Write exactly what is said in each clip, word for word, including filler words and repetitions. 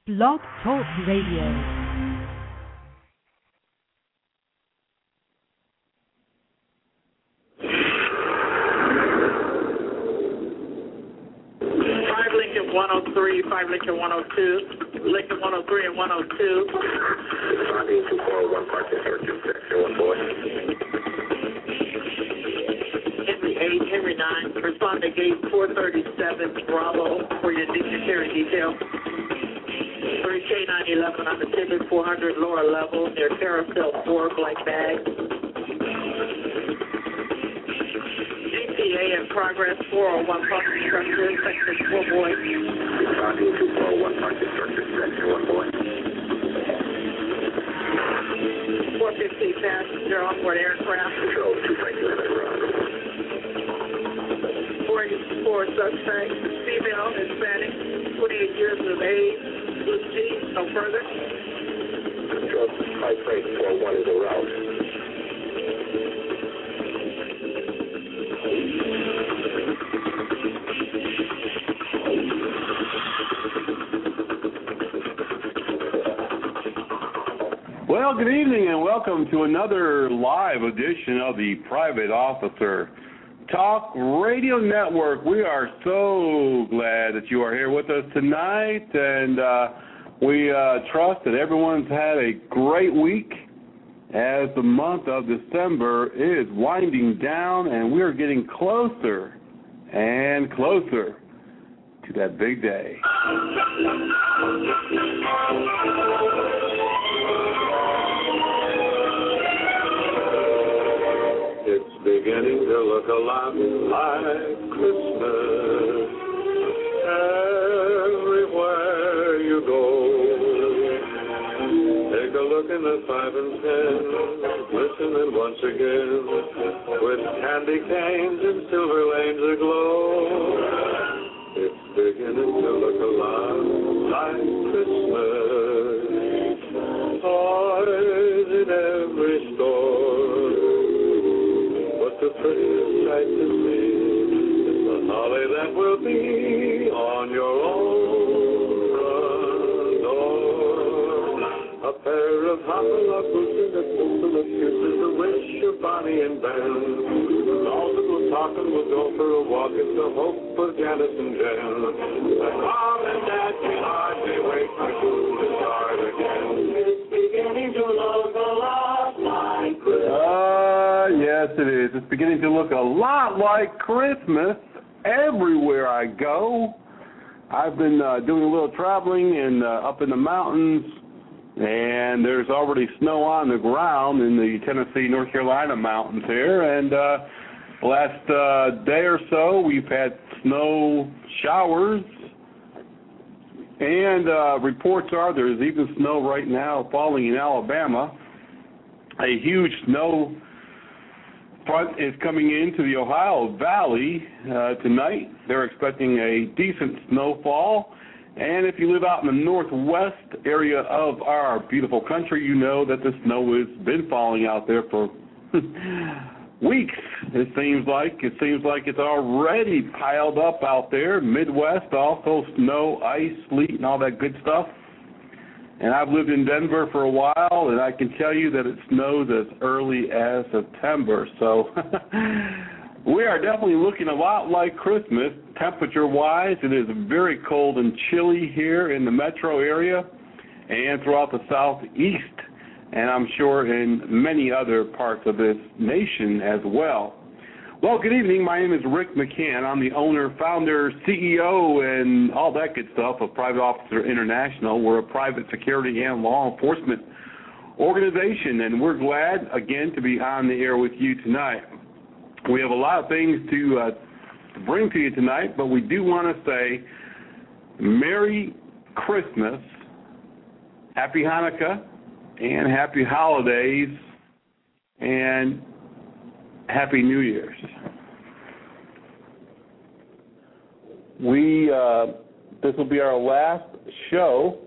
Blog Talk Radio. one oh three, five Lincoln one oh two, Lincoln one oh three and one oh two. Responding to four oh one, parking section, section one, boy. Henry eight, Henry nine, respond to gate four thirty-seven, Bravo, for your dignitary detail. three K nine eleven on the Civic four hundred lower level near Carousel four, Black Bag. G P A in progress, four oh one parking structure, section four, boy. Responding to four oh one, parking structure, section one, boy. four fifteen passenger onboard aircraft. Control two ninety-seven, Bravo. forty-four suspect, female, Hispanic, twenty-eight years of age, good G, no further. Control five freight, four oh one is en route. Well, good evening and welcome to another live edition of the Private Officer Talk Radio Network. We are so glad that you are here with us tonight, and uh, we uh, trust that everyone's had a great week as the month of December is winding down, and we are getting closer and closer to that big day. It's beginning to look a lot like Christmas everywhere you go. Take a look in the five and ten, listening once again, with candy canes and silver lanes aglow. It's beginning to look a lot like Christmas. Toys in every store. The prettiest sight to see is the holly that will be on your own front door. A pair of hopalong boots and a pistol of kisses, the wish of Bonnie and Ben. All that will talk and will go for a walk is the hope of Janice and Jen. And Mom and Dad can hardly wait for school to start again. It's beginning to look a lot like Christmas. Ah, uh, yes it is. It's beginning to look a lot like Christmas everywhere I go. I've been uh, doing a little traveling and uh, up in the mountains, and there's already snow on the ground in the Tennessee, North Carolina mountains here. And uh, the last uh, day or so, we've had snow showers, and uh, reports are there's even snow right now falling in Alabama. A huge snow front is coming into the Ohio Valley uh, tonight. They're expecting a decent snowfall. And if you live out in the northwest area of our beautiful country, you know that the snow has been falling out there for weeks, it seems like. It seems like it's already piled up out there. Midwest, also snow, ice, sleet, and all that good stuff. And I've lived in Denver for a while, and I can tell you that it snows as early as September. So we are definitely looking a lot like Christmas. Temperature-wise, it is very cold and chilly here in the metro area and throughout the southeast, and I'm sure in many other parts of this nation as well. Well, good evening. My name is Rick McCann. I'm the owner, founder, C E O, and all that good stuff of Private Officer International. We're a private security and law enforcement organization, and we're glad, again, to be on the air with you tonight. We have a lot of things to, uh, to bring to you tonight, but we do want to say Merry Christmas, Happy Hanukkah, and Happy Holidays, and Happy New Year's. We, uh, this will be our last show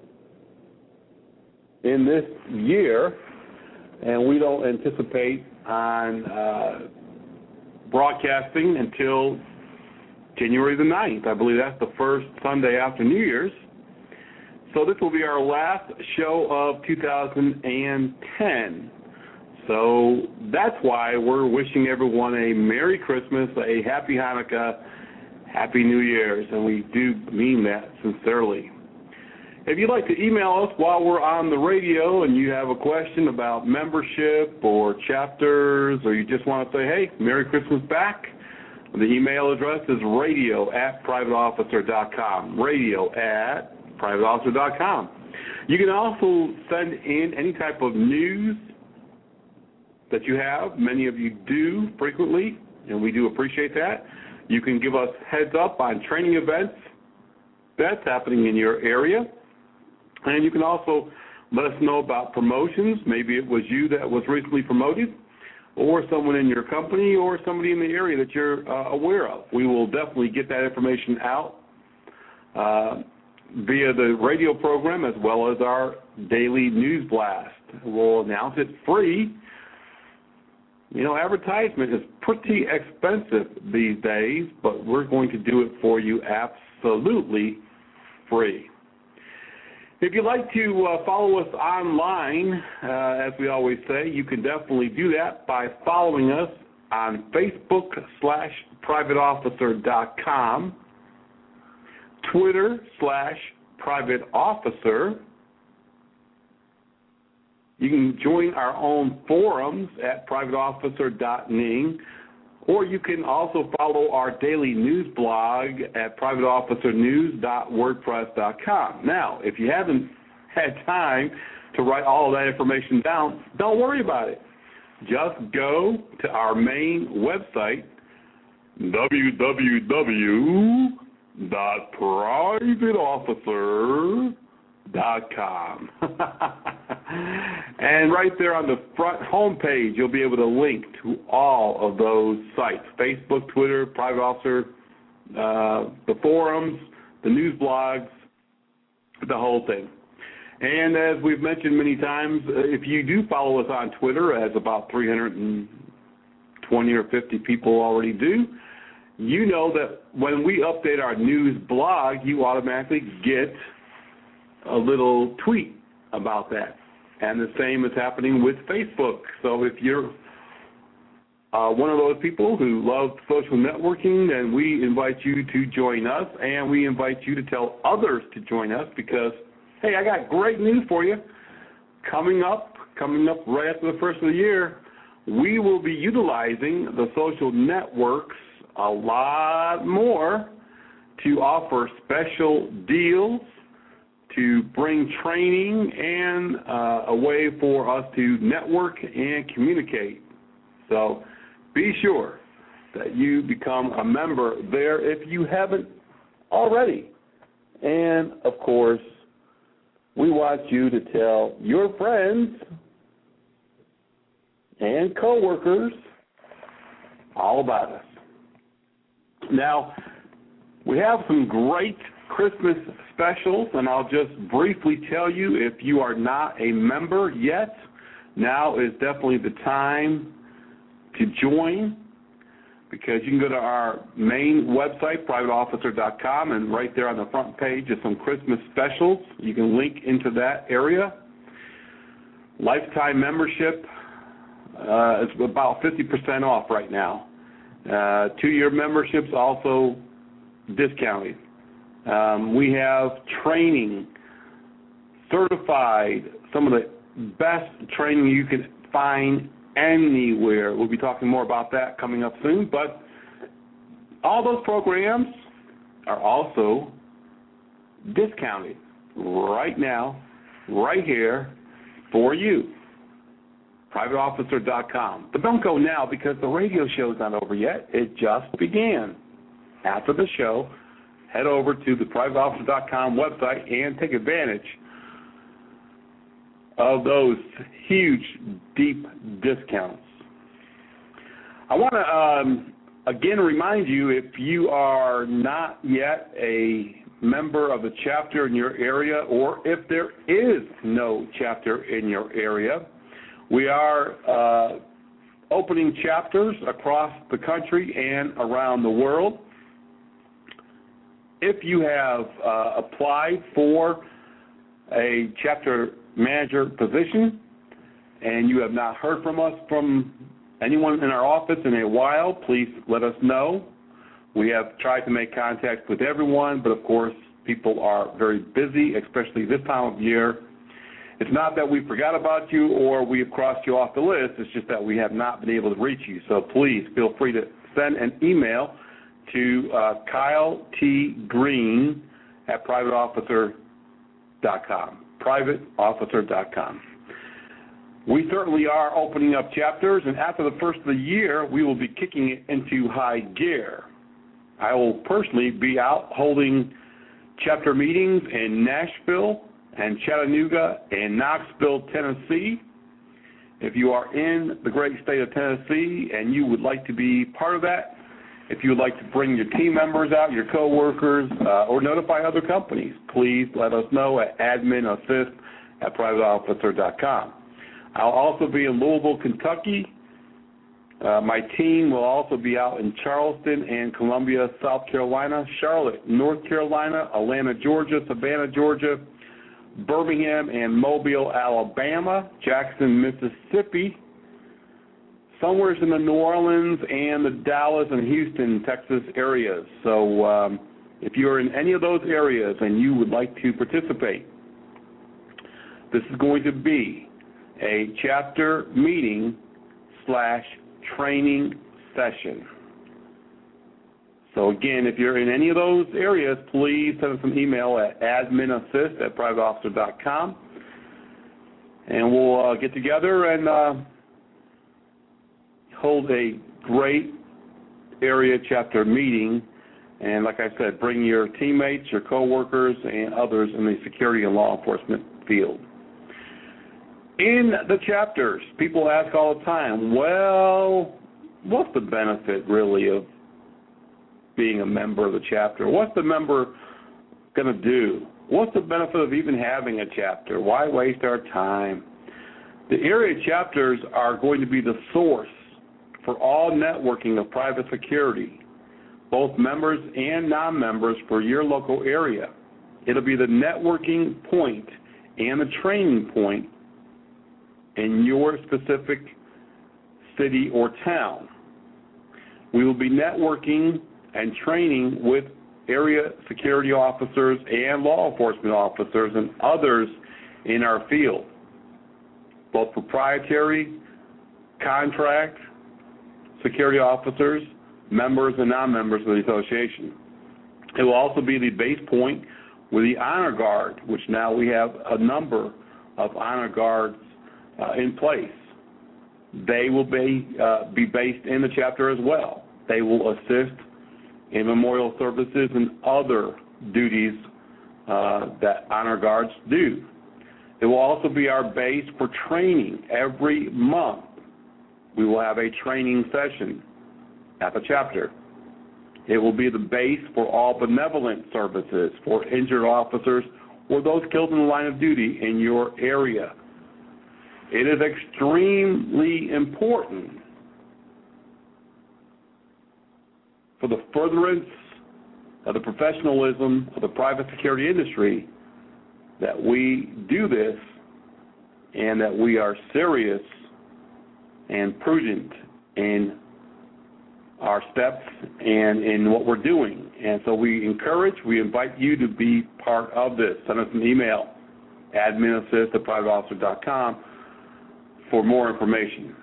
in this year, and we don't anticipate on uh, broadcasting until January the ninth. I believe that's the first Sunday after New Year's. So this will be our last show of two thousand ten. So that's why we're wishing everyone a Merry Christmas, a Happy Hanukkah, Happy New Year's, and we do mean that sincerely. If you'd like to email us while we're on the radio and you have a question about membership or chapters, or you just want to say, hey, Merry Christmas back, the email address is radio at private officer dot com, radio at private officer dot com. You can also send in any type of news that you have. Many of you do frequently, and we do appreciate that. You can give us heads up on training events that's happening in your area. And you can also let us know about promotions. Maybe it was you that was recently promoted, or someone in your company, or somebody in the area that you're uh, aware of. We will definitely get that information out uh, via the radio program as well as our daily news blast. We'll announce it free. You know, advertisement is pretty expensive these days, but we're going to do it for you absolutely free. If you'd like to uh, follow us online, uh, as we always say, you can definitely do that by following us on Facebook slash private officer dot com, Twitter slash private officer. You can join our own forums at private officer dot N I N G, or you can also follow our daily news blog at private officer news dot wordpress dot com. Now, if you haven't had time to write all of that information down, don't worry about it. Just go to our main website, w w w dot private officer dot com. And right there on the front home page, you'll be able to link to all of those sites: Facebook, Twitter, Private Officer, uh, the forums, the news blogs, the whole thing. And as we've mentioned many times, if you do follow us on Twitter, as about three hundred twenty or fifty people already do, you know that when we update our news blog, you automatically get a little tweet about that. And the same is happening with Facebook. So if you're uh, one of those people who love social networking, then we invite you to join us, and we invite you to tell others to join us because, hey, I got great news for you. Coming up, coming up right after the first of the year, we will be utilizing the social networks a lot more to offer special deals, to bring training, and uh, a way for us to network and communicate. So be sure that you become a member there if you haven't already. And, of course, we want you to tell your friends and coworkers all about us. Now, we have some great Christmas specials, and I'll just briefly tell you, if you are not a member yet, now is definitely the time to join, because you can go to our main website, private officer dot com, and right there on the front page is some Christmas specials. You can link into that area. Lifetime membership uh, is about fifty percent off right now. Uh, two-year memberships also discounted. Um, we have training, certified, some of the best training you can find anywhere. We'll be talking more about that coming up soon. But all those programs are also discounted right now, right here for you. private officer dot com. But don't go now, because the radio show's not over yet. It just began. After the show, head over to the private officer dot com website and take advantage of those huge, deep discounts. I want to, um, again, remind you, if you are not yet a member of a chapter in your area, or if there is no chapter in your area, we are uh, opening chapters across the country and around the world. If you have uh, applied for a chapter manager position and you have not heard from us, from anyone in our office in a while, please let us know. We have tried to make contact with everyone, but of course people are very busy, especially this time of year. It's not that we forgot about you or we have crossed you off the list. It's just that we have not been able to reach you. So please feel free to send an email to uh, Kyle T. Green at private officer dot com. private officer dot com. We certainly are opening up chapters, and after the first of the year, we will be kicking it into high gear. I will personally be out holding chapter meetings in Nashville and Chattanooga and Knoxville, Tennessee. If you are in the great state of Tennessee and you would like to be part of that, if you would like to bring your team members out, your coworkers, uh, or notify other companies, please let us know at admin assist at private officer dot com. I'll also be in Louisville, Kentucky. Uh, my team will also be out in Charleston and Columbia, South Carolina, Charlotte, North Carolina, Atlanta, Georgia, Savannah, Georgia, Birmingham and Mobile, Alabama, Jackson, Mississippi, somewhere in the New Orleans and the Dallas and Houston, Texas areas. So um, if you're in any of those areas and you would like to participate, this is going to be a chapter meeting slash training session. So again, if you're in any of those areas, please send us an email at admin assist at private officer dot com, and we'll uh, get together and uh, hold a great area chapter meeting. And like I said, bring your teammates, your coworkers, and others in the security and law enforcement field. In the chapters, people ask all the time, well, what's the benefit really of being a member of the chapter? What's the member going to do? What's the benefit of even having a chapter? Why waste our time? The area chapters are going to be the source for all networking of private security, both members and non-members for your local area. It'll be the networking point and the training point in your specific city or town. We will be networking and training with area security officers and law enforcement officers and others in our field, both proprietary, contract, security officers, members and non-members of the association. It will also be the base point with the Honor Guard, which now we have a number of Honor Guards uh, in place. They will be, uh, be based in the chapter as well. They will assist in memorial services and other duties uh, that Honor Guards do. It will also be our base for training. Every month we will have a training session at the chapter. It will be the base for all benevolent services for injured officers or those killed in the line of duty in your area. It is extremely important for the furtherance of the professionalism of the private security industry that we do this and that we are serious and prudent in our steps and in what we're doing. And so we encourage, we invite you to be part of this. Send us an email, admin assist at private officer dot com, for more information.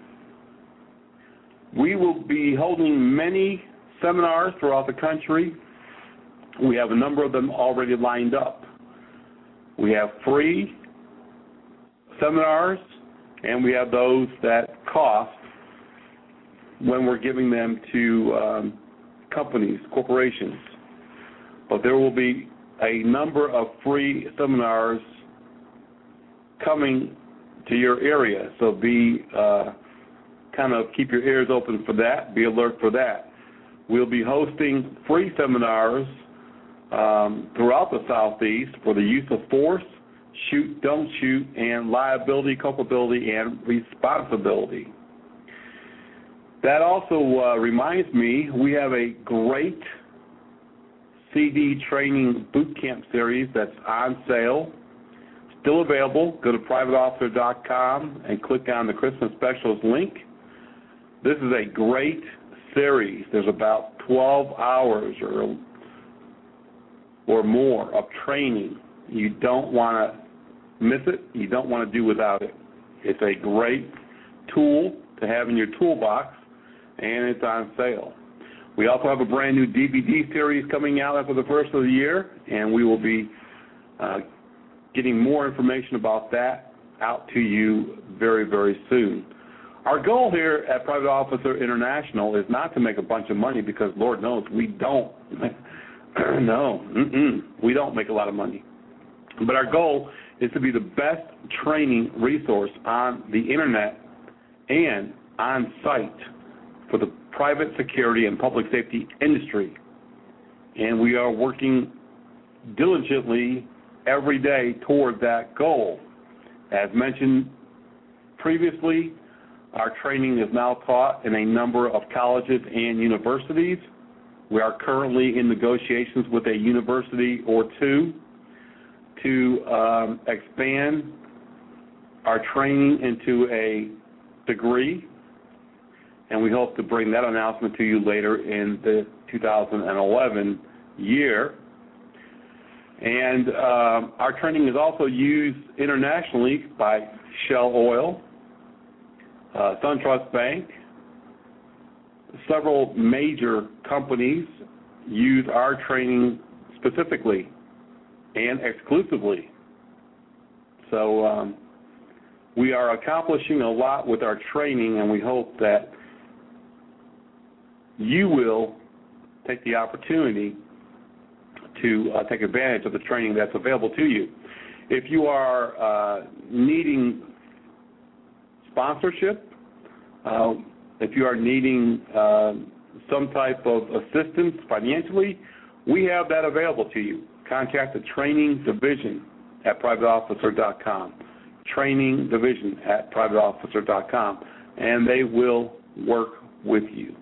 We will be holding many seminars throughout the country. We have a number of them already lined up. We have free seminars, and we have those that cost when we're giving them to um, companies, corporations. But there will be a number of free seminars coming to your area, so be uh, kind of keep your ears open for that, be alert for that. We'll be hosting free seminars um, throughout the Southeast for the use of force, shoot, don't shoot, and liability, culpability, and responsibility. That also uh, reminds me, we have a great C D training boot camp series that's on sale still available. Go to private officer dot com and click on the Christmas Specials link. This is a great series. There's about twelve hours or or more of training. You don't want to miss it. You don't want to do without it. It's a great tool to have in your toolbox, and it's on sale. We also have a brand new D V D series coming out after the first of the year, and we will be uh, getting more information about that out to you very, very soon. Our goal here at Private Officer International is not to make a bunch of money, because Lord knows we don't. no, mm-mm, we don't make a lot of money. But our goal is to be the best training resource on the Internet and on site for the private security and public safety industry. And we are working diligently every day toward that goal. As mentioned previously, our training is now taught in a number of colleges and universities. We are currently in negotiations with a university or two to um, expand our training into a degree, and we hope to bring that announcement to you later in the two thousand eleven year. And um, our training is also used internationally by Shell Oil, uh, SunTrust Bank. Several major companies use our training specifically and exclusively. So um, we are accomplishing a lot with our training, and we hope that you will take the opportunity to uh, take advantage of the training that's available to you. If you are uh, needing sponsorship, uh, if you are needing uh, some type of assistance financially, we have that available to you. Contact the Training Division at private officer dot com, Training Division at private officer dot com, and they will work with you.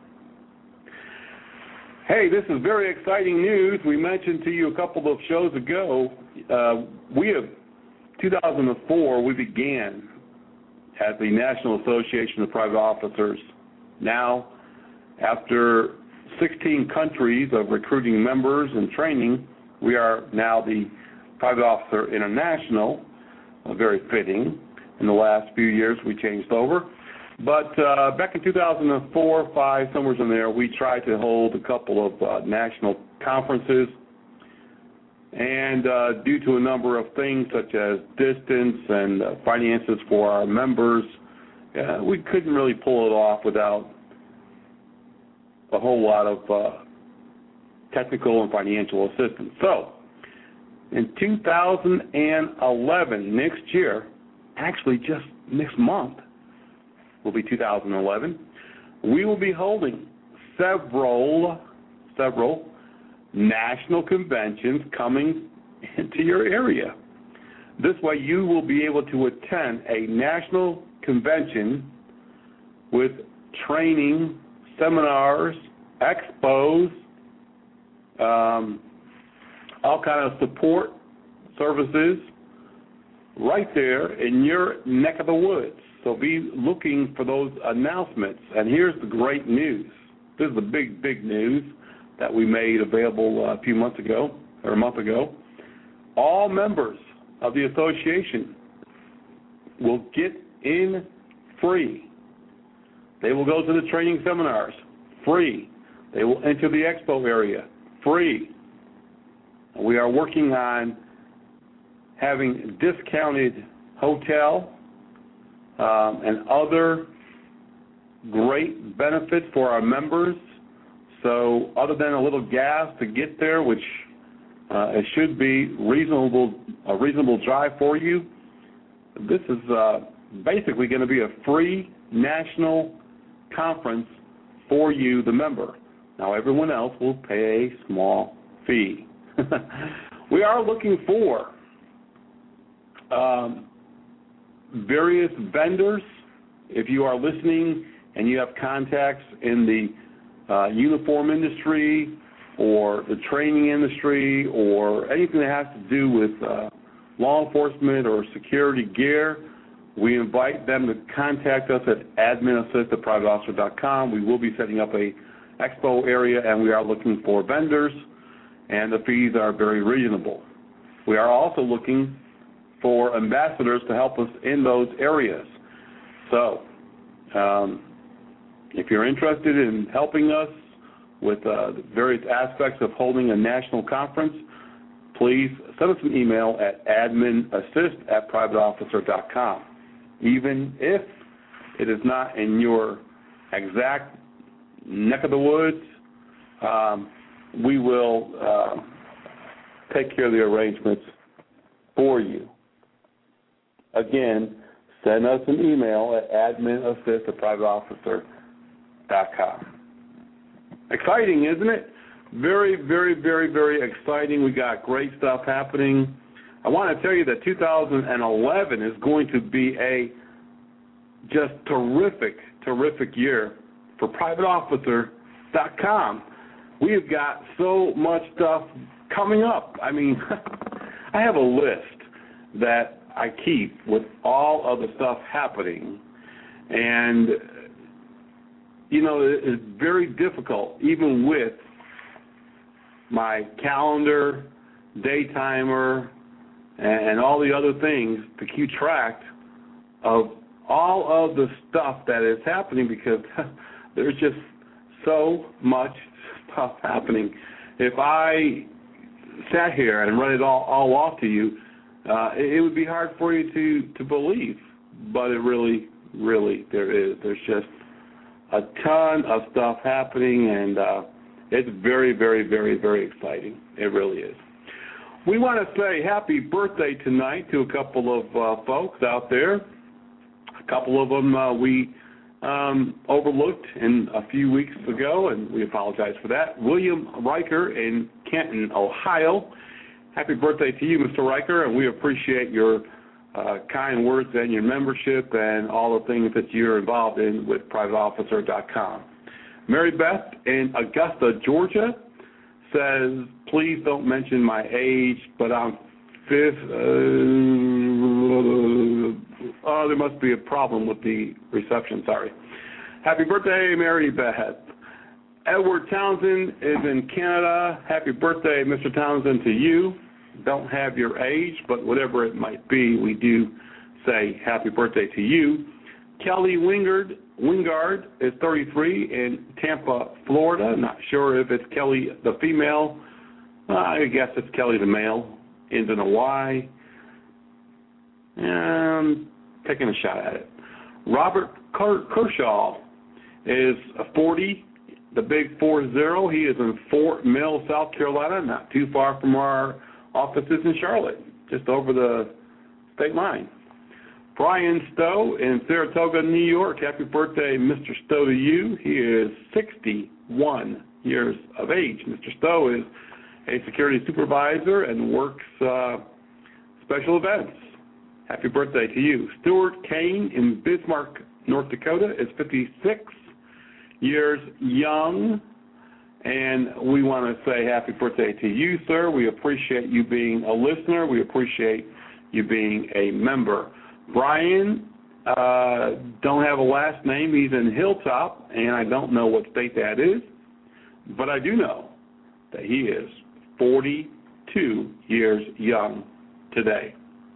Hey, this is very exciting news. We mentioned to you a couple of shows ago, uh, we have, two thousand four, we began at the National Association of Private Officers. Now, after sixteen countries of recruiting members and training, we are now the Private Officer International, uh, very fitting. In the last few years, we changed over. But uh, back in two thousand four, five, somewhere in there, we tried to hold a couple of uh, national conferences. And uh, due to a number of things such as distance and uh, finances for our members, uh, we couldn't really pull it off without a whole lot of uh, technical and financial assistance. So in two thousand eleven, next year, actually just next month, will be two thousand eleven, we will be holding several, several national conventions coming into your area. This way you will be able to attend a national convention with training, seminars, expos, um, all kind of support services right there in your neck of the woods. So be looking for those announcements. And here's the great news. This is the big, big news that we made available a few months ago, or a month ago. All members of the association will get in free. They will go to the training seminars free. They will enter the expo area free. We are working on having discounted hotel um, and other great benefits for our members. So other than a little gas to get there, which uh, it should be reasonable, a reasonable drive for you, this is uh, basically going to be a free national conference for you, the member. Now, everyone else will pay a small fee. We are looking for um, various vendors. If you are listening and you have contacts in the uh, uniform industry or the training industry or anything that has to do with uh, law enforcement or security gear, we invite them to contact us at admin assist at private officer dot com. We will be setting up a expo area, and we are looking for vendors, and the fees are very reasonable. We are also looking for ambassadors to help us in those areas. So um, if you're interested in helping us with uh, the various aspects of holding a national conference, please send us an email at admin assist at private officer dot com. Even if it is not in your exact neck of the woods, um, we will uh, take care of the arrangements for you. Again, send us an email at admin assist at private officer dot com. Exciting, isn't it? Very, very, very, very exciting. We got great stuff happening. I want to tell you that two thousand eleven is going to be a just terrific, terrific year for private officer dot com. We have got so much stuff coming up. I mean, I have a list that I keep with all of the stuff happening, and, you know, it's very difficult, even with my calendar, day timer, and all the other things, to keep track of all of the stuff that is happening, because there's just so much stuff happening. If I sat here and read it all, all off to you, uh, it, it would be hard for you to, to believe. But it really, really, there is. There's just a ton of stuff happening, and uh, it's very, very, very, very exciting. It really is. We want to say happy birthday tonight to a couple of uh, folks out there. A couple of them uh, we um, overlooked in a few weeks ago, and we apologize for that. William Riker in Canton, Ohio. Happy birthday to you, Mister Riker, and we appreciate your uh, kind words and your membership and all the things that you're involved in with private officer dot com. Mary Beth in Augusta, Georgia, says, please don't mention my age, but I'm fifth. Uh, oh, there must be a problem with the reception, sorry. Happy birthday, Mary Beth. Edward Townsend is in Canada. Happy birthday, Mister Townsend, to you. Don't have your age, but whatever it might be, we do say happy birthday to you. Kelly Wingard, Wingard is thirty-three in Tampa, Florida. Not sure if it's Kelly the female. Uh, I guess it's Kelly the male. Ends in a Y. And taking a shot at it. Robert Kershaw is forty, the big four zero. He is in Fort Mill, South Carolina, not too far from our offices in Charlotte, just over the state line. Brian Stowe in Saratoga, New York. Happy birthday, Mister Stowe, to you. He is sixty-one years of age. Mister Stowe is a security supervisor and works uh, special events. Happy birthday to you. Stuart Kane in Bismarck, North Dakota is fifty-six years young, and we want to say happy birthday to you, sir. We appreciate you being a listener. We appreciate you being a member. Brian, uh, don't have a last name. He's in Hilltop, and I don't know what state that is, but I do know that he is forty-two years young today.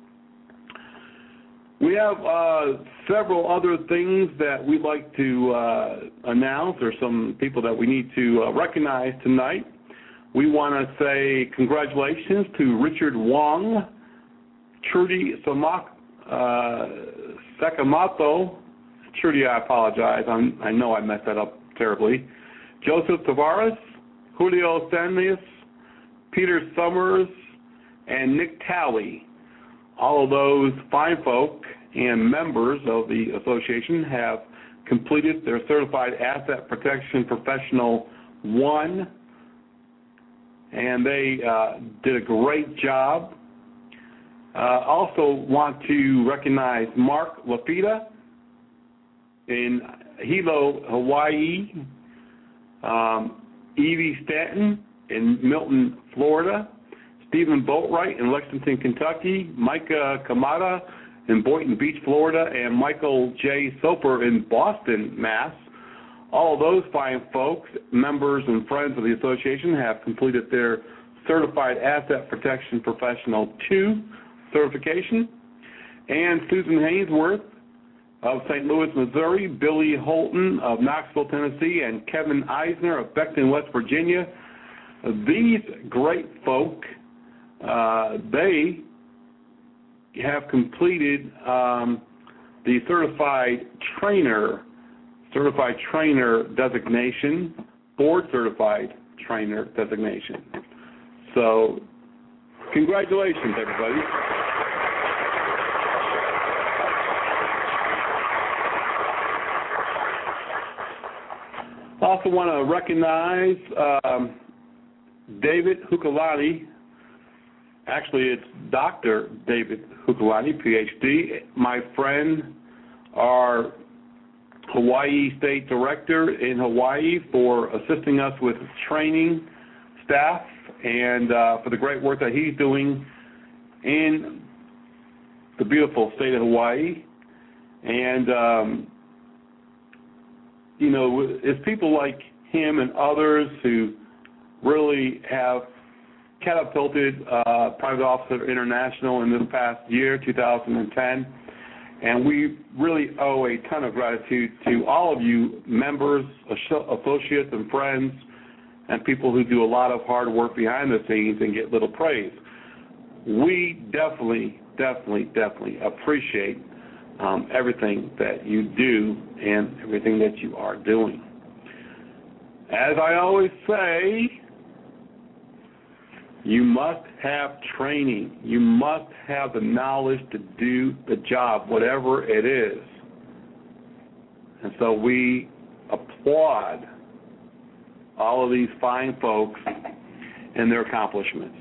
We have uh, several other things that we'd like to uh, announce, or some people that we need to uh, recognize tonight. We want to say congratulations to Richard Wong, Trudy Samak, uh, Sakamoto. Trudy, I apologize. I'm, I know I messed that up terribly. Joseph Tavares, Julio Stanley, Peter Summers, and Nick Talley. All of those fine folk and members of the association have completed their Certified Asset Protection Professional one, and they uh, did a great job. Uh, also want to recognize Mark Lafita in Hilo, Hawaii, um, Evie Stanton in Milton, Florida, Stephen Boatwright in Lexington, Kentucky, Micah Kamada in Boynton Beach, Florida, and Michael J. Soper in Boston, Mass. All of those fine folks, members and friends of the association, have completed their Certified Asset Protection Professional two certification. And Susan Hainsworth of Saint Louis, Missouri, Billy Holton of Knoxville, Tennessee, and Kevin Eisner of Beckton, West Virginia. These great folk, uh, they have completed um, the certified trainer, certified trainer designation, board certified trainer designation. So, congratulations, everybody. I also want to recognize um, David Hukulani. Actually, it's Doctor David Hukulani, P H D, my friend, our Hawaii State Director in Hawaii, for assisting us with training staff and uh, for the great work that he's doing in the beautiful state of Hawaii. And, um, you know, it's people like him and others who really have catapulted uh, Private Officer International in this past year, two thousand ten. And we really owe a ton of gratitude to all of you members, associates, and friends, and people who do a lot of hard work behind the scenes and get little praise. We definitely, definitely, definitely appreciate um, everything that you do and everything that you are doing. As I always say, you must have training. You must have the knowledge to do the job, whatever it is. And so we applaud all of these fine folks and their accomplishments.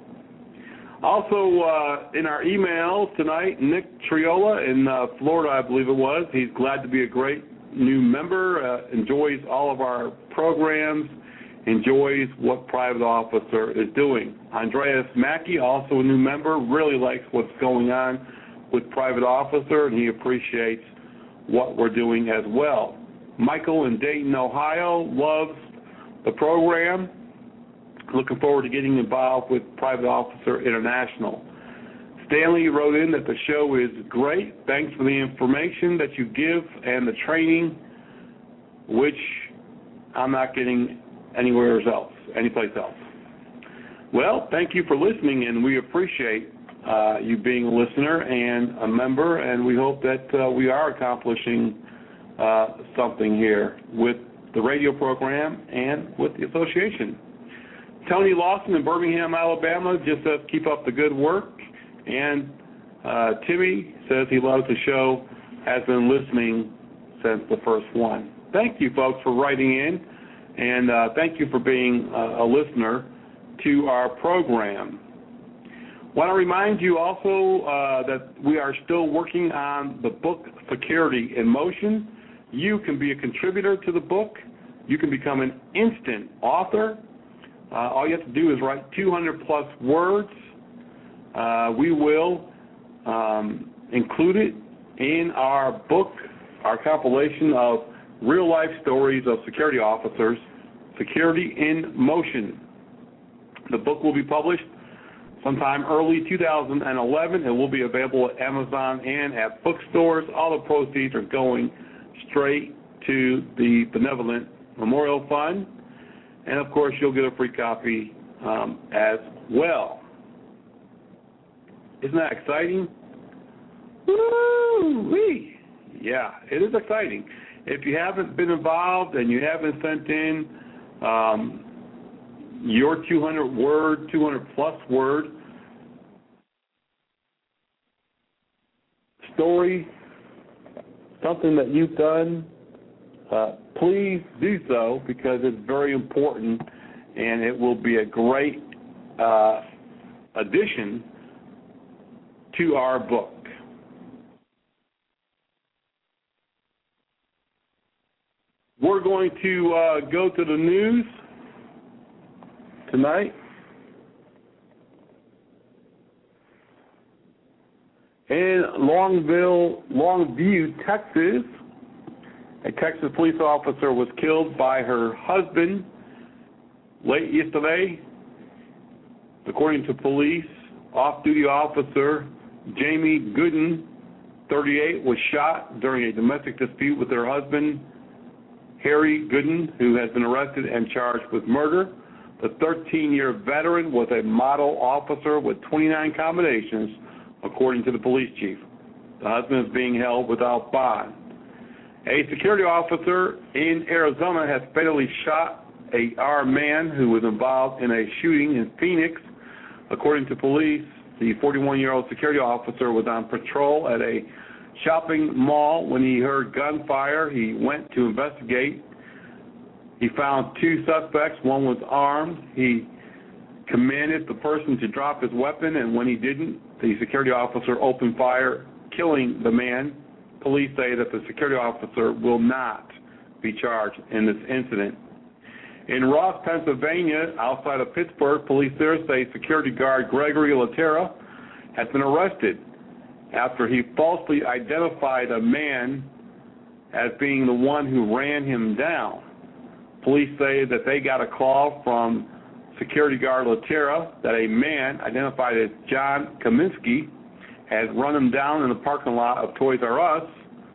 Also, uh, in our emails tonight, Nick Triola in uh, Florida, I believe it was, he's glad to be a great new member, uh, enjoys all of our programs, enjoys what Private Officer is doing. Andreas Mackey, also a new member, really likes what's going on with Private Officer, and he appreciates what we're doing as well. Michael in Dayton, Ohio, loves the program. Looking forward to getting involved with Private Officer International. Stanley wrote in that the show is great. Thanks for the information that you give and the training, which I'm not getting anywhere else, anyplace else. Well, thank you for listening, and we appreciate uh, you being a listener and a member, and we hope that uh, we are accomplishing uh, something here with the radio program and with the association. Tony Lawson in Birmingham, Alabama, just says keep up the good work, and uh, Timmy says he loves the show, has been listening since the first one. Thank you, folks, for writing in. And uh, thank you for being uh, a listener to our program. Want to remind you also uh, that we are still working on the book Security in Motion. You can be a contributor to the book. You can become an instant author. Uh, all you have to do is write two hundred plus words. Uh, we will um, include it in our book, our compilation of real-life stories of security officers, Security in Motion. The book will be published sometime early two thousand eleven. It will be available at Amazon and at bookstores. All the proceeds are going straight to the Benevolent Memorial Fund. And, of course, you'll get a free copy um, as well. Isn't that exciting? Woo-wee! Yeah, it is exciting. If you haven't been involved and you haven't sent in um, your two hundred word, two hundred plus word story, something that you've done, uh, please do so, because it's very important, and it will be a great uh, addition to our book. We're going to uh, go to the news tonight. In Longville, Longview, Texas, a Texas police officer was killed by her husband late yesterday. According to police, off-duty officer Jamie Gooden, thirty-eight, was shot during a domestic dispute with her husband, Harry Gooden, who has been arrested and charged with murder. The thirteen-year veteran was a model officer with twenty-nine commendations, according to the police chief. The husband is being held without bond. A security officer in Arizona has fatally shot a armed man who was involved in a shooting in Phoenix. According to police, the forty-one-year-old security officer was on patrol at a shopping mall when he heard gunfire. He went to investigate. He found two suspects. One was armed. He commanded the person to drop his weapon, and when he didn't, the security officer opened fire, killing the man. Police say that the security officer will not be charged in this incident. In Ross, Pennsylvania, outside of Pittsburgh, police there say security guard Gregory Latera has been arrested after he falsely identified a man as being the one who ran him down. Police say that they got a call from security guard Latera that a man identified as John Kaminsky had run him down in the parking lot of Toys R Us.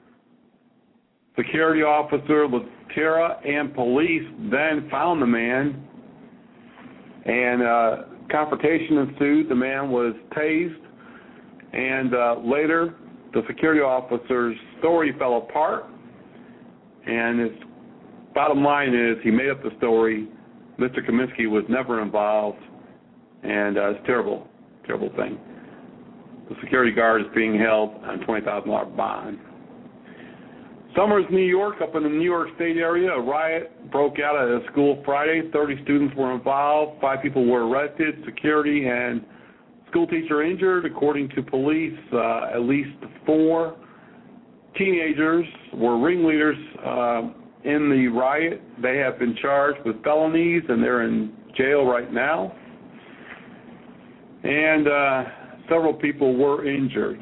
Security officer Latera and police then found the man, and uh, confrontation ensued. The man was tased, and uh, later the security officer's story fell apart, and his bottom line is he made up the story. Mister Kaminsky was never involved, and uh, it's a terrible, terrible thing. The security guard is being held on a twenty thousand dollars bond. Summers, New York, up in the New York State area, a riot broke out at a school Friday. thirty students were involved. Five people were arrested. Security and school teacher injured. According to police, uh, at least four teenagers were ringleaders uh, in the riot. They have been charged with felonies, and they're in jail right now. And uh, several people were injured,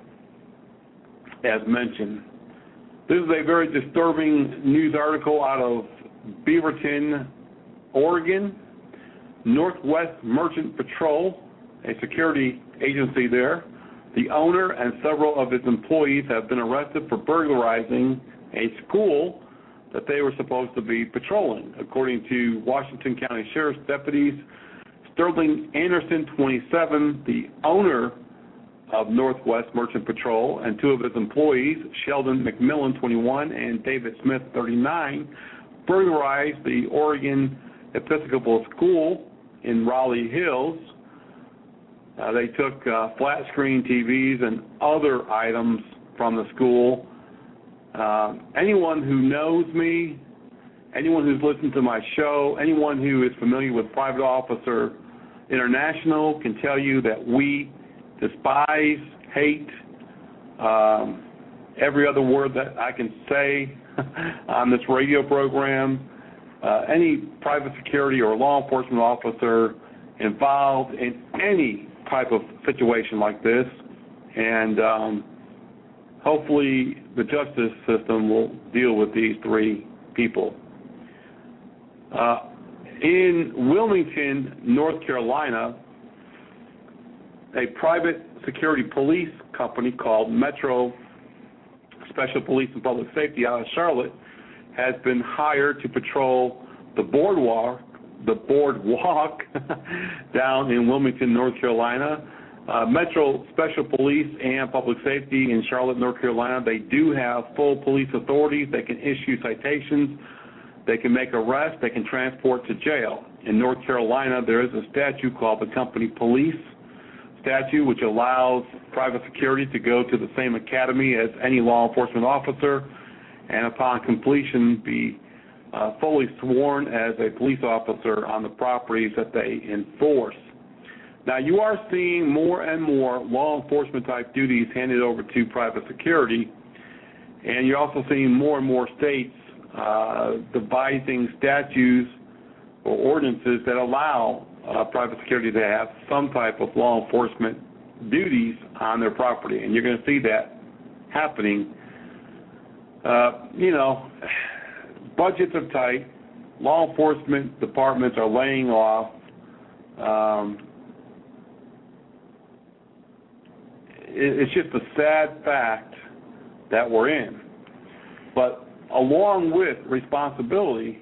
as mentioned. This is a very disturbing news article out of Beaverton, Oregon. Northwest Merchant Patrol, a security agency there, the owner and several of its employees have been arrested for burglarizing a school that they were supposed to be patrolling. According to Washington County Sheriff's deputies, Sterling Anderson, twenty-seven, the owner of Northwest Merchant Patrol, and two of his employees, Sheldon McMillan, twenty-one, and David Smith, thirty-nine, burglarized the Oregon Episcopal School in Raleigh Hills. Uh, they took uh, flat-screen T Vs and other items from the school. Uh, anyone who knows me, anyone who's listened to my show, anyone who is familiar with Private Officer International can tell you that we despise, hate, um, every other word that I can say on this radio program. Uh, any private security or law enforcement officer involved in any type of situation like this, and um, hopefully the justice system will deal with these three people. Uh, in Wilmington, North Carolina, a private security police company called Metro Special Police and Public Safety out of Charlotte has been hired to patrol the boardwalk, the boardwalk down in Wilmington, North Carolina. Uh, Metro Special Police and Public Safety in Charlotte, North Carolina, they do have full police authorities. They can issue citations. They can make arrests. They can transport to jail. In North Carolina, there is a statute called the Company Police statute, which allows private security to go to the same academy as any law enforcement officer, and upon completion be uh, fully sworn as a police officer on the properties that they enforce. Now, you are seeing more and more law enforcement type duties handed over to private security, and you're also seeing more and more states uh, devising statutes or ordinances that allow uh, private security to have some type of law enforcement duties on their property, and you're going to see that happening. Uh, you know, budgets are tight. Law enforcement departments are laying off. Um, it, it's just a sad fact that we're in. But along with responsibility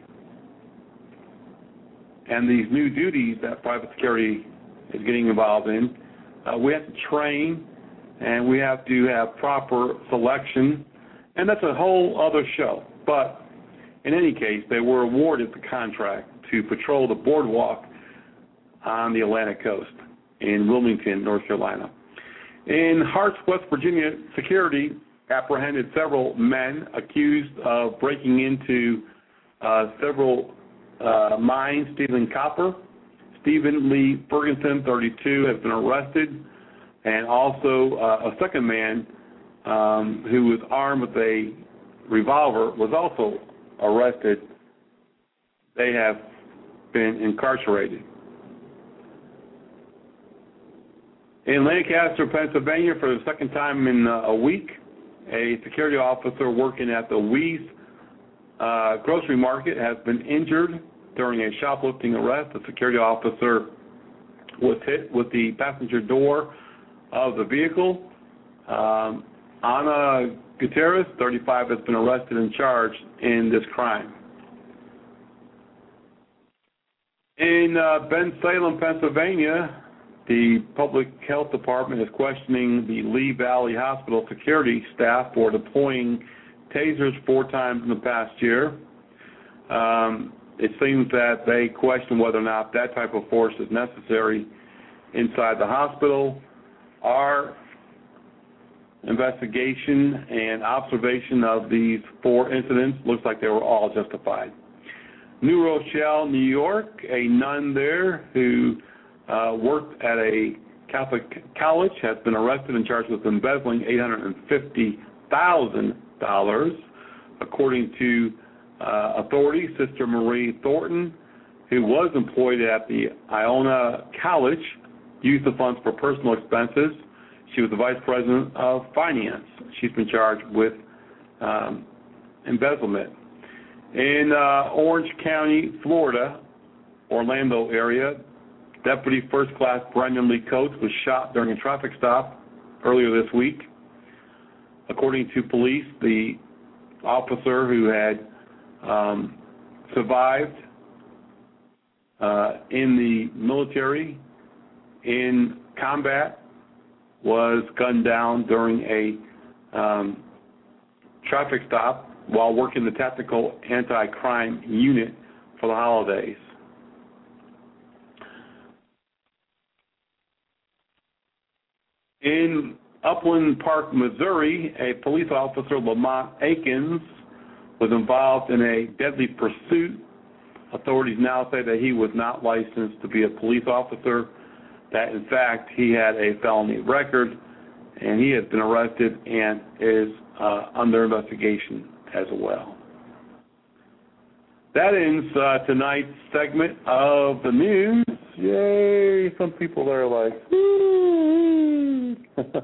and these new duties that private security is getting involved in, uh, we have to train and we have to have proper selection, and that's a whole other show. But in any case, they were awarded the contract to patrol the boardwalk on the Atlantic coast in Wilmington, North Carolina. In Harts, West Virginia, security apprehended several men accused of breaking into uh, several uh, mines stealing copper. Stephen Lee Ferguson, thirty-two, has been arrested, and also uh, a second man um, who was armed with a revolver was also arrested. They have been incarcerated. In Lancaster, Pennsylvania, for the second time in uh, a week, a security officer working at the Wees uh, grocery market has been injured during a shoplifting arrest. The security officer was hit with the passenger door of the vehicle. Um, Ana Gutierrez, thirty-five, has been arrested and charged in this crime. In uh, Bensalem, Pennsylvania, the Public Health Department is questioning the Lee Valley Hospital security staff for deploying tasers four times in the past year. Um, it seems that they question whether or not that type of force is necessary inside the hospital. Our investigation and observation of these four incidents looks like they were all justified. New Rochelle, New York, a nun there who uh, worked at a Catholic college has been arrested and charged with embezzling eight hundred fifty thousand dollars. According to uh, authorities, Sister Marie Thornton, who was employed at the Iona College, used the funds for personal expenses. She was the vice president of finance. She's been charged with um, embezzlement. In uh, Orange County, Florida, Orlando area, Deputy First Class Brendan Lee Coates was shot during a traffic stop earlier this week. According to police, the officer who had um, survived uh, in the military in combat was gunned down during a um, traffic stop while working the Tactical Anti-Crime Unit for the holidays. In Upland Park, Missouri, a police officer, Lamont Akins, was involved in a deadly pursuit. Authorities now say that he was not licensed to be a police officer, that in fact he had a felony record, and he has been arrested and is uh, under investigation as well. That ends uh, tonight's segment of the news. Yay! Some people are like, woo!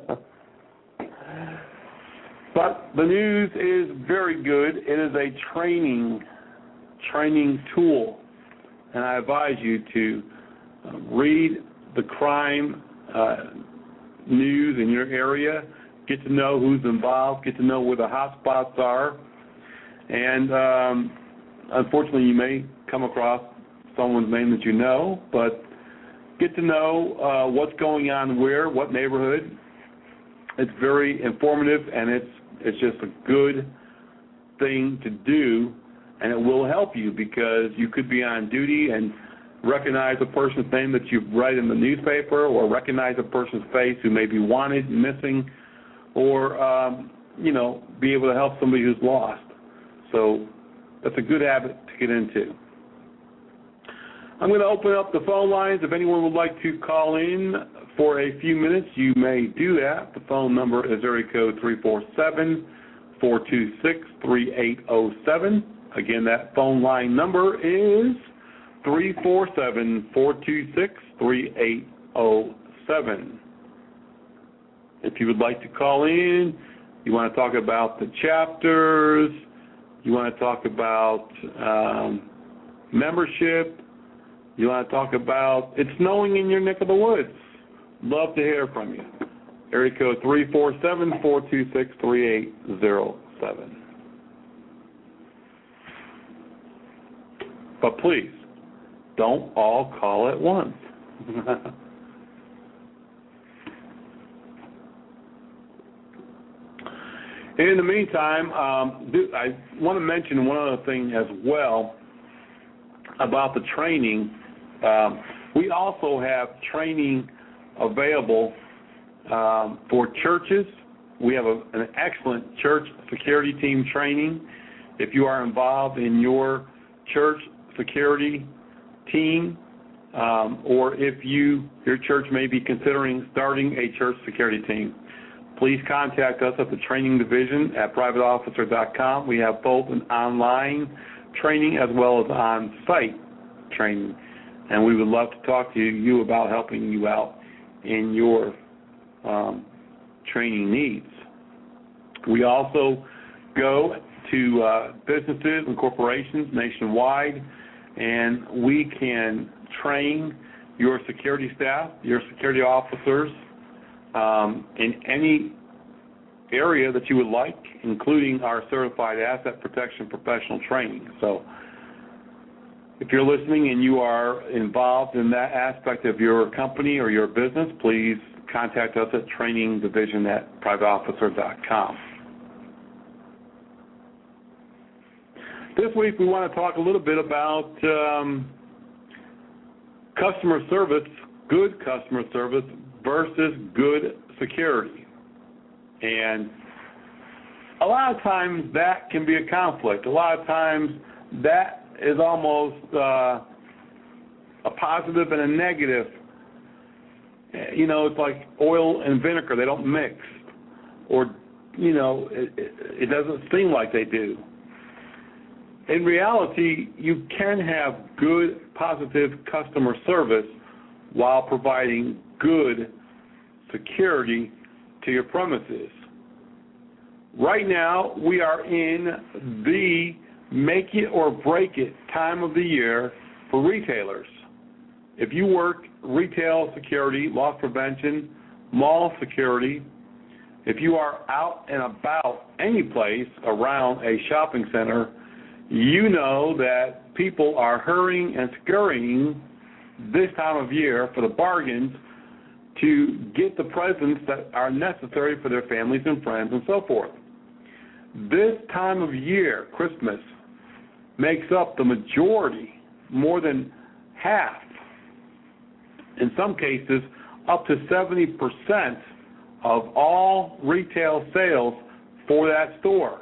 But the news is very good. It is a training training tool, and I advise you to uh, read the crime uh, news in your area, get to know who's involved, get to know where the hot spots are, and um, unfortunately you may come across someone's name that you know, but get to know uh, what's going on where, what neighborhood. It's very informative, and it's it's just a good thing to do, and it will help you because you could be on duty and recognize a person's name that you've read in the newspaper, or recognize a person's face who may be wanted, missing, or, um, you know, be able to help somebody who's lost. So that's a good habit to get into. I'm going to open up the phone lines. If anyone would like to call in for a few minutes, you may do that. The phone number is area code three four seven, four two six, three eight zero seven. Again, that phone line number is three four seven, four two six, three eight zero seven. If you would like to call in, you want to talk about the chapters, you want to talk about um, membership, you want to talk about it snowing in your neck of the woods, love to hear from you. Area code three four seven, four two six, three eight zero seven. But please, don't all call at once. In the meantime, um, I want to mention one other thing as well about the training. Um, we also have training available um, for churches. We have a, an excellent church security team training. If you are involved in your church security team, um, or if you your church may be considering starting a church security team, please contact us at the training division at private officer dot com. We have both an online training as well as on-site training, and we would love to talk to you about helping you out in your um, training needs. We also go to uh, businesses and corporations nationwide, and we can train your security staff, your security officers, um, in any area that you would like, including our certified asset protection professional training. So if you're listening and you are involved in that aspect of your company or your business, please contact us at training division at private officer dot com. This week we want to talk a little bit about um, customer service, good customer service versus good security. And a lot of times that can be a conflict. A lot of times that is almost uh, a positive and a negative. You know, it's like oil and vinegar. They don't mix. Or, you know, it, it, it doesn't seem like they do. In reality, you can have good, positive customer service while providing good security to your premises. Right now, we are in the make it or break it time of the year for retailers. If you work retail security, loss prevention, mall security, if you are out and about any place around a shopping center, you know that people are hurrying and scurrying this time of year for the bargains to get the presents that are necessary for their families and friends and so forth. This time of year, Christmas, makes up the majority, more than half, in some cases up to seventy percent of all retail sales for that store.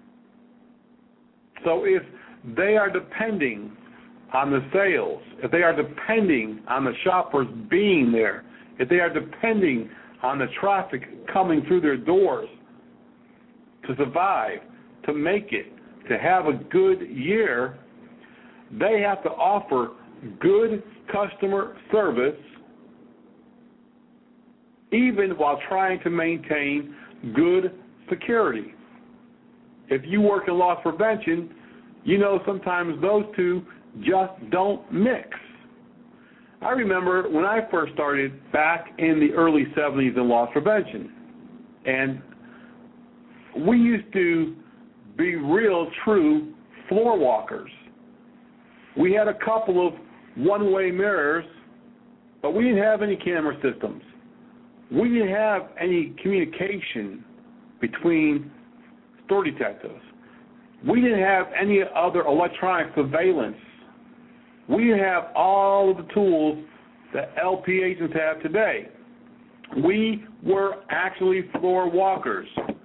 So if they are depending on the sales, if they are depending on the shoppers being there, if they are depending on the traffic coming through their doors to survive, to make it, to have a good year, they have to offer good customer service even while trying to maintain good security. If you work in loss prevention, you know sometimes those two just don't mix. I remember when I first started back in the early seventies in loss prevention, and we used to be real true floor walkers. We had a couple of one-way mirrors, but we didn't have any camera systems. We didn't have any communication between store detectives. We didn't have any other electronic surveillance. We didn't have all of the tools that L P agents have today. We were actually floor walkers.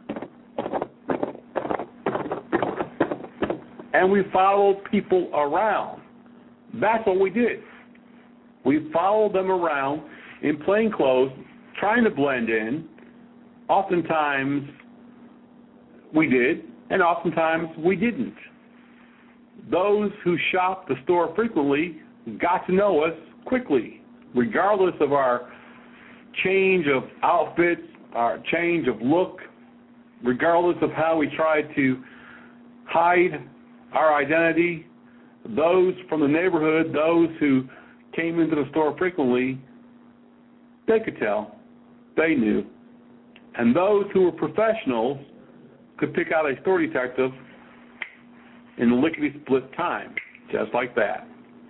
And we followed people around. That's what we did. We followed them around in plain clothes, trying to blend in. Oftentimes we did, and oftentimes we didn't. Those who shopped the store frequently got to know us quickly, regardless of our change of outfits, our change of look, regardless of how we tried to hide our identity. Those from the neighborhood, those who came into the store frequently, they could tell. They knew. And those who were professionals could pick out a store detective in lickety-split time, just like that.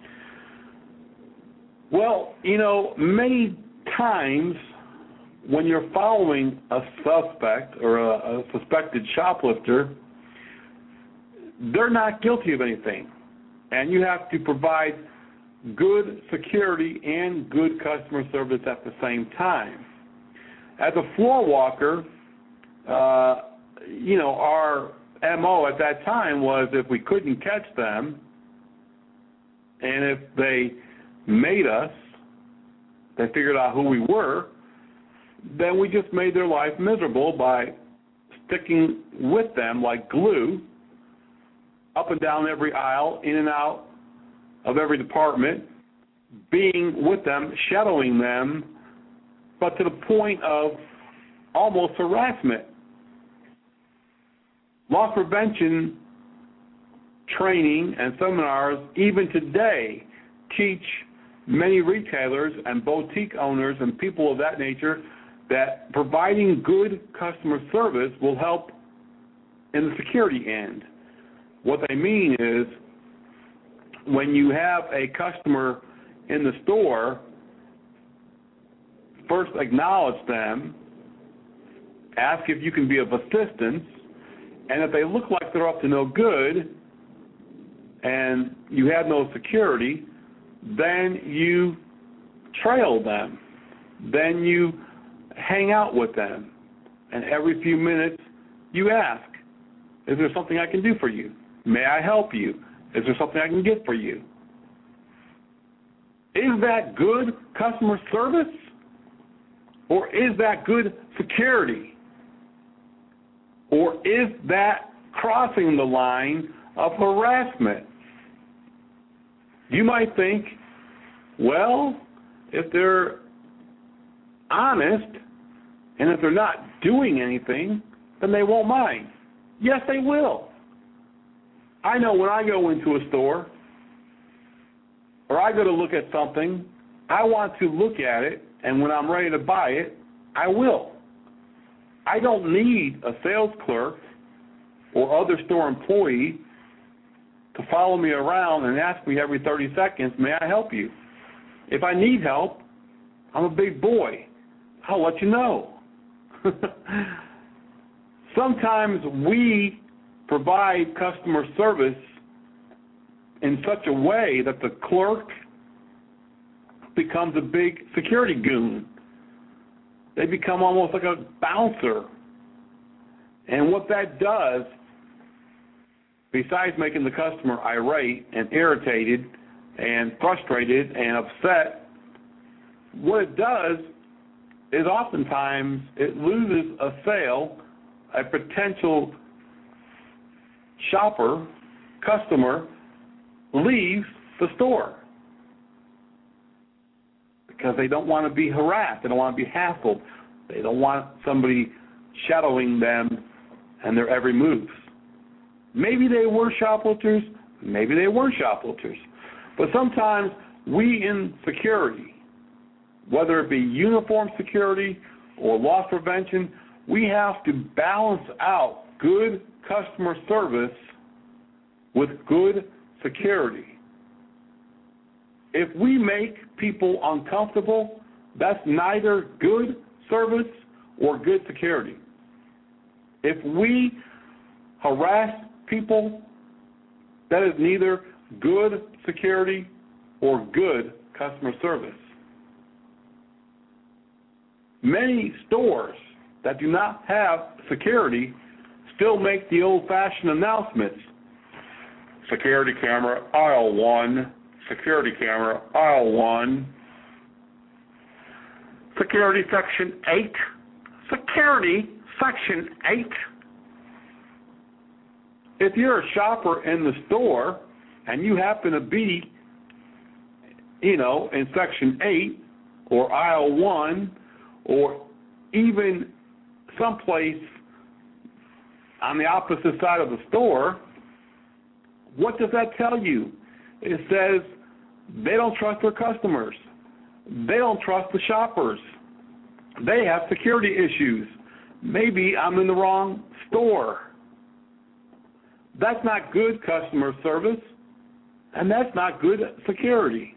Well, you know, many times when you're following a suspect or a, a suspected shoplifter, they're not guilty of anything. And you have to provide good security and good customer service at the same time. As a floor walker, uh, you know, our M O at that time was if we couldn't catch them and if they made us, they figured out who we were, then we just made their life miserable by sticking with them like glue up and down every aisle, in and out of every department, being with them, shadowing them, but to the point of almost harassment. Loss prevention training and seminars, even today, teach many retailers and boutique owners and people of that nature that providing good customer service will help in the security end. What they mean is when you have a customer in the store, first acknowledge them, ask if you can be of assistance, and if they look like they're up to no good and you have no security, then you trail them. Then you hang out with them. And every few minutes you ask, is there something I can do for you? May I help you? Is there something I can get for you? Is that good customer service? Or is that good security? Or is that crossing the line of harassment? You might think, well, if they're honest and if they're not doing anything, then they won't mind. Yes, they will. I know when I go into a store or I go to look at something, I want to look at it, and when I'm ready to buy it, I will. I don't need a sales clerk or other store employee to follow me around and ask me every thirty seconds, may I help you? If I need help, I'm a big boy. I'll let you know. Sometimes we provide customer service in such a way that the clerk becomes a big security goon. They become almost like a bouncer. And what that does, besides making the customer irate and irritated and frustrated and upset, what it does is oftentimes it loses a sale, a potential shopper, customer, leaves the store because they don't want to be harassed. They don't want to be hassled. They don't want somebody shadowing them and their every move. Maybe they were shoplifters, maybe they weren't shoplifters. But sometimes we in security, whether it be uniform security or loss prevention, we have to balance out good customer service with good security. If we make people uncomfortable, that's neither good service or good security. If we harass people, that is neither good security or good customer service. Many stores that do not have security still make the old-fashioned announcements. Security camera, aisle one. Security camera, aisle one. Security section eight. Security section eight. If you're a shopper in the store and you happen to be, you know, in section eight or aisle one or even someplace on the opposite side of the store, what does that tell you? It says they don't trust their customers. They don't trust the shoppers. They have security issues. Maybe I'm in the wrong store. That's not good customer service, and that's not good security.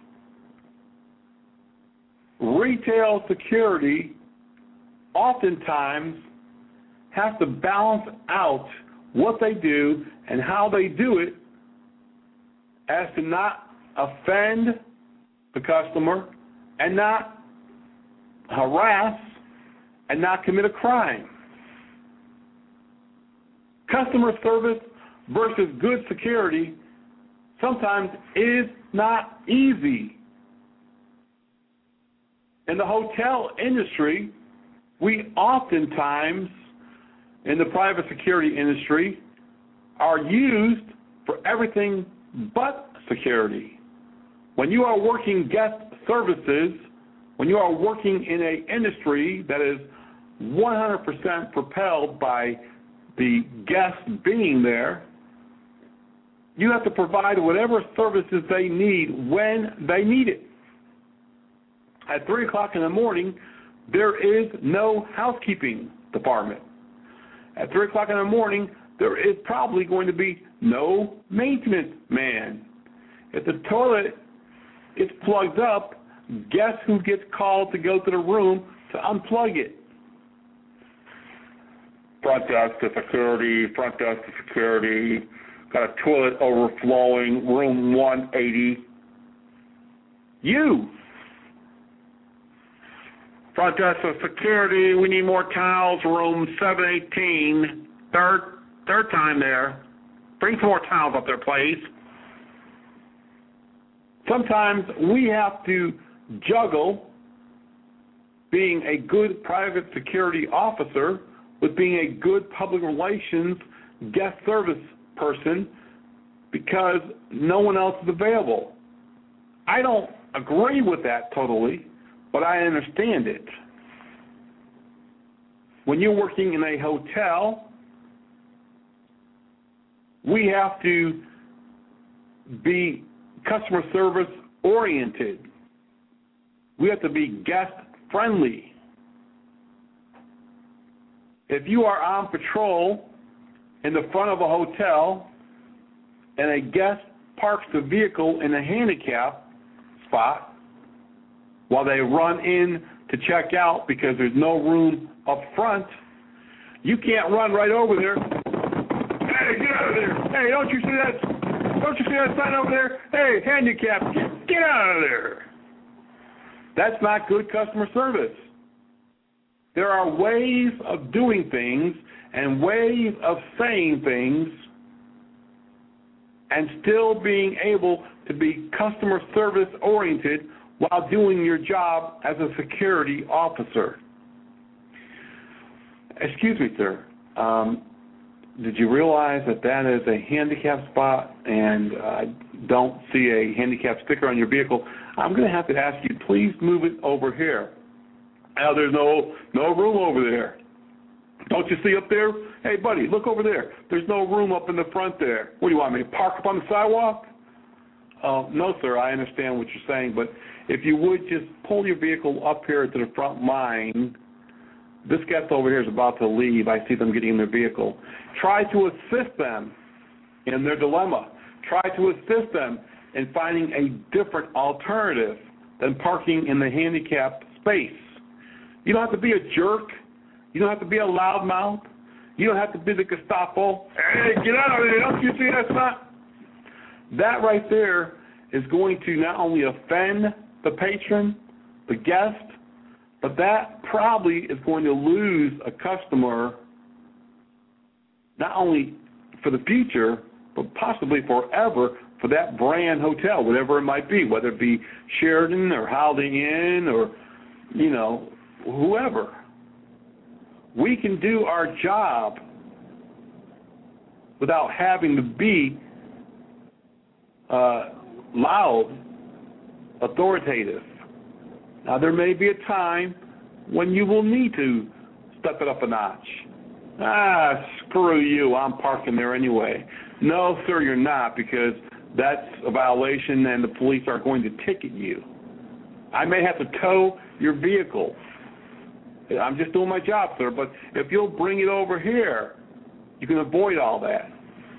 Retail security oftentimes has to balance out what they do and how they do it as to not offend the customer and not harass and not commit a crime. Customer service versus good security sometimes is not easy. In the hotel industry, we oftentimes, in the private security industry, are used for everything but security. When you are working guest services, when you are working in an industry that is one hundred percent propelled by the guests being there, you have to provide whatever services they need when they need it. At three o'clock in the morning, there is no housekeeping department. At three o'clock in the morning, there is probably going to be no maintenance man. If the toilet is plugged up, guess who gets called to go to the room to unplug it? Front desk to security, front desk to security, got a toilet overflowing, room one eighty. You. Front desk to security, we need more towels, room seven eighteen. Third, third time there. Bring some more towels up there, please. Sometimes we have to juggle being a good private security officer with being a good public relations guest service person because no one else is available. I don't agree with that totally, but I understand it. When you're working in a hotel, we have to be customer service oriented. We have to be guest friendly. If you are on patrol in the front of a hotel and a guest parks the vehicle in a handicap spot while they run in to check out because there's no room up front, you can't run right over there. Hey, get out of there. Hey, don't you see that? Don't you see that sign over there? Hey, handicap, get, get out of there. That's not good customer service. There are ways of doing things and ways of saying things and still being able to be customer service oriented while doing your job as a security officer. Excuse me, sir. Um, did you realize that that is a handicap spot and I uh, don't see a handicap sticker on your vehicle? I'm going to have to ask you, please move it over here. Now, there's no no room over there. Don't you see up there? Hey, buddy, look over there. There's no room up in the front there. What do you want me to park up on the sidewalk? Uh, no, sir, I understand what you're saying, but if you would just pull your vehicle up here to the front line. This guest over here is about to leave. I see them getting in their vehicle. Try to assist them in their dilemma. Try to assist them in finding a different alternative than parking in the handicapped space. You don't have to be a jerk. You don't have to be a loudmouth. You don't have to be the Gestapo. Hey, get out of there. Don't you see that's not? That right there is going to not only offend the patron, the guest, but that probably is going to lose a customer not only for the future, but possibly forever for that brand hotel, whatever it might be, whether it be Sheraton or Holiday Inn or, you know, whoever. We can do our job without having to be uh, loud, authoritative. Now, there may be a time when you will need to step it up a notch. Ah, screw you, I'm parking there anyway. No, sir, you're not, because that's a violation and the police are going to ticket you. I may have to tow your vehicle. I'm just doing my job, sir, but if you'll bring it over here, you can avoid all that.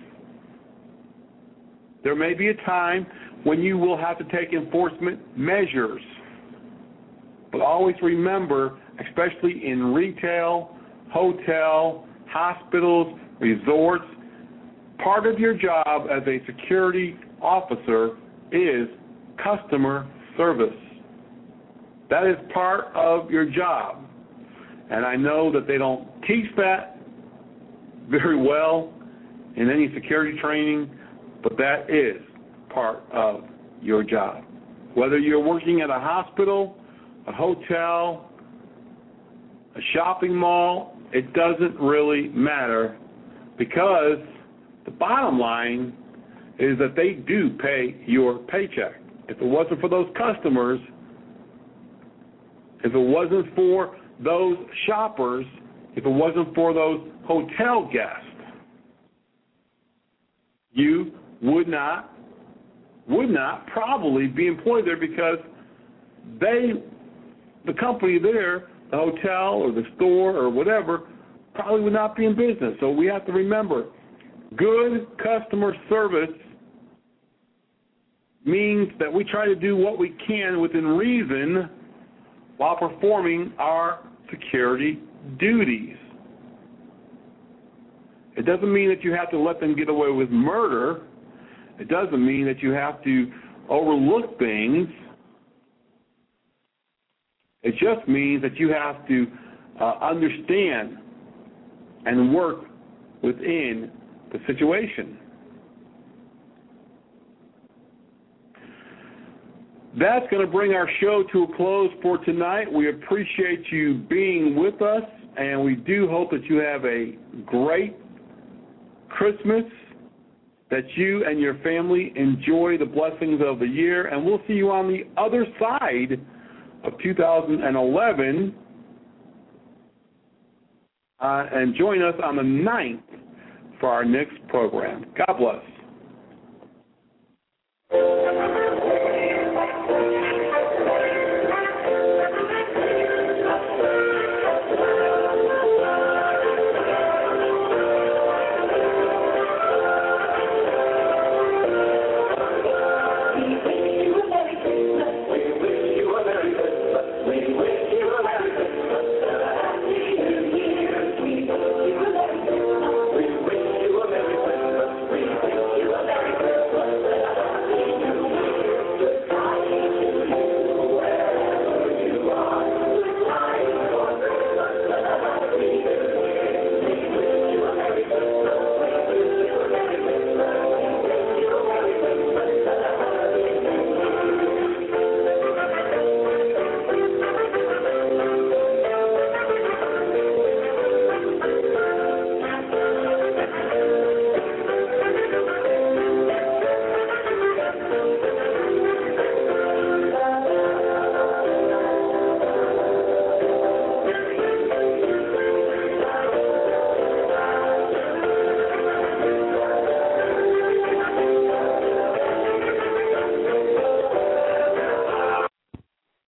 There may be a time when you will have to take enforcement measures. But always remember, especially in retail, hotel, hospitals, resorts, part of your job as a security officer is customer service. That is part of your job. And I know that they don't teach that very well in any security training, but that is part of your job. Whether you're working at a hospital, a hotel, a shopping mall, it doesn't really matter, because the bottom line is that they do pay your paycheck. If it wasn't for those customers, if it wasn't for those shoppers, if it wasn't for those hotel guests, you would not, would not probably be employed there, because they, the company there, the hotel or the store or whatever, probably would not be in business. So we have to remember, good customer service means that we try to do what we can within reason while performing our security duties. It doesn't mean that you have to let them get away with murder. It doesn't mean that you have to overlook things. It just means that you have to uh, understand and work within the situation. That's going to bring our show to a close for tonight. We appreciate you being with us, and we do hope that you have a great Christmas, that you and your family enjoy the blessings of the year, and we'll see you on the other side of two thousand eleven, uh, and join us on the ninth for our next program. God bless.